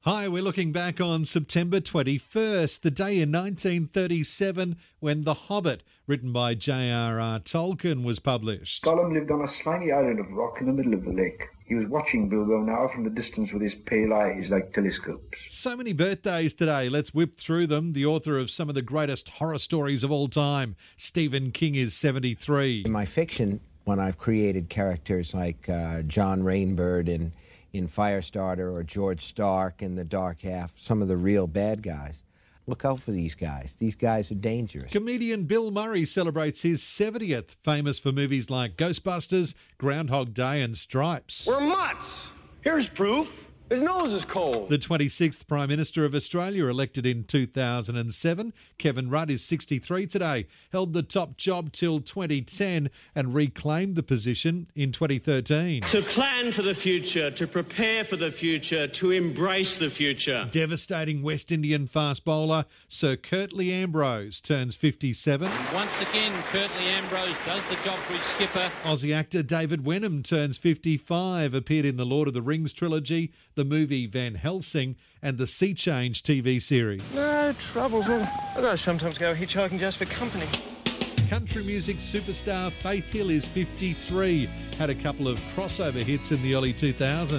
Hi, we're looking back on September 21st, the day in 1937 when The Hobbit, written by J.R.R. Tolkien, was published. Gollum lived on a slimy island of rock in the middle of the lake. He was watching Bilbo now from the distance with his pale eyes like telescopes. So many birthdays today. Let's whip through them. The author of some of the greatest horror stories of all time, Stephen King, is 73. In my fiction, when I've created characters like John Rainbird in Firestarter or George Stark in The Dark Half, some of the real bad guys. Look out for these guys. These guys are dangerous. Comedian Bill Murray celebrates his 70th, famous for movies like Ghostbusters, Groundhog Day and Stripes. We're mutts. Here's proof. His nose is cold. The 26th Prime Minister of Australia, elected in 2007, Kevin Rudd, is 63 today, held the top job till 2010 and reclaimed the position in 2013. To plan for the future, to prepare for the future, to embrace the future. Devastating West Indian fast bowler Sir Curtly Ambrose turns 57. Once again, Curtly Ambrose does the job for his skipper. Aussie actor David Wenham turns 55, appeared in the Lord of the Rings trilogy, the movie Van Helsing and the Sea Change TV series. No troubles. I sometimes go hitchhiking just for company. Country music superstar Faith Hill is 53, had a couple of crossover hits in the early 2000s.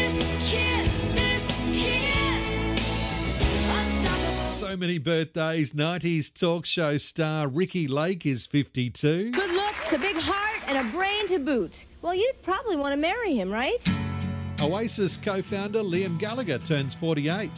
So many birthdays. 90s talk show star Ricky Lake is 52. Good looks, a big heart, and a brain to boot. Well, you'd probably want to marry him, right? Oasis co-founder Liam Gallagher turns 48.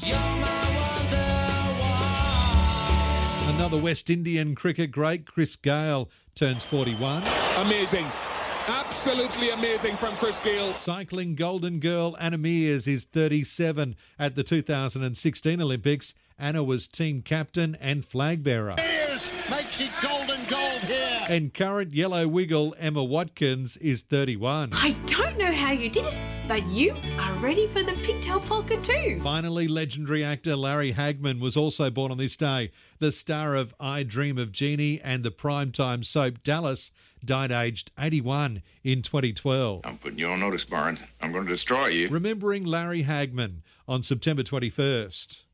Another West Indian cricket great, Chris Gayle, turns 41. Amazing. Absolutely amazing from Chris Gayle. Cycling golden girl Anna Meares is 37. At the 2016 Olympics, Anna was team captain and flag bearer. Meares makes it golden gold here. And current yellow wiggle Emma Watkins is 31. I don't know how you did it, but you are ready for the pigtail polka too. Finally, legendary actor Larry Hagman was also born on this day. The star of I Dream of Jeannie and the primetime soap Dallas died aged 81 in 2012. I'm putting you on notice, Barnes. I'm going to destroy you. Remembering Larry Hagman on September 21st.